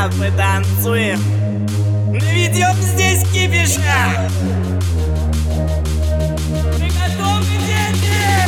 потанцуем, наведем здесь кипиша. Ты готовы, дети?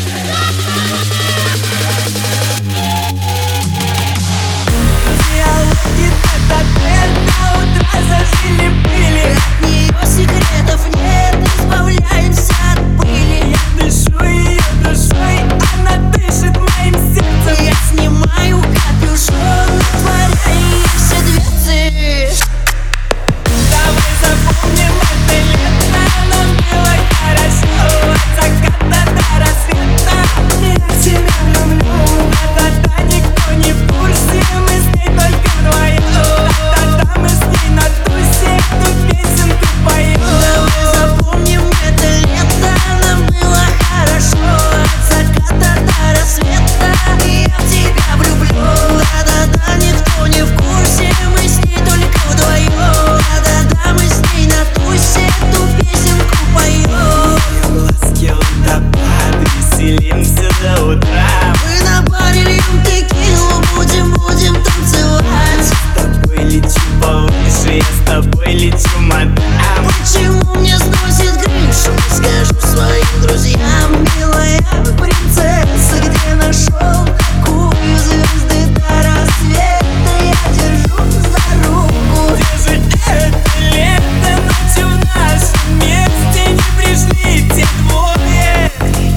Диалоги тет-а-тет до утра зажили пыли. От нее секретов нет, избавляемся от пыли. Я дышу ее душой, она дышит моим сердцем. Я снимаю капюшон, отворяю ей все дверцы. Давай запомним это лето, нам было хорошо от заката до рассвета. Я тебя люблю, да-да-да, никто не в курсе, мы с ней только вдвоем. Да-да-да, мы с ней на тусе эту песенку поем. Давай запомним это лето, нам было хорошо от заката до рассвета. Я в тебя влюблю, да-да-да, никто не в курсе, мы с ней только вдвоем. Да-да-да, мы с ней на тусе эту песенку поем. Глазки водопад, веселимся до утра. Мы на баре льем текилу, будем танцевать. С тобой лечу повыше, я с тобой лечу, мадам. Почему мне сносит крышу? Скажу своим друзьям. Милая принцесса, где нашел такую? Звезды до рассвета я держу за руку. Где же это лето, ночью в нашем месте не пришли те двое?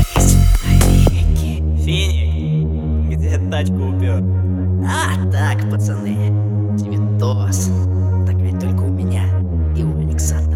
Финик, где тачку упер? А так, пацаны, Цветос. Такая только у меня и у Алекса.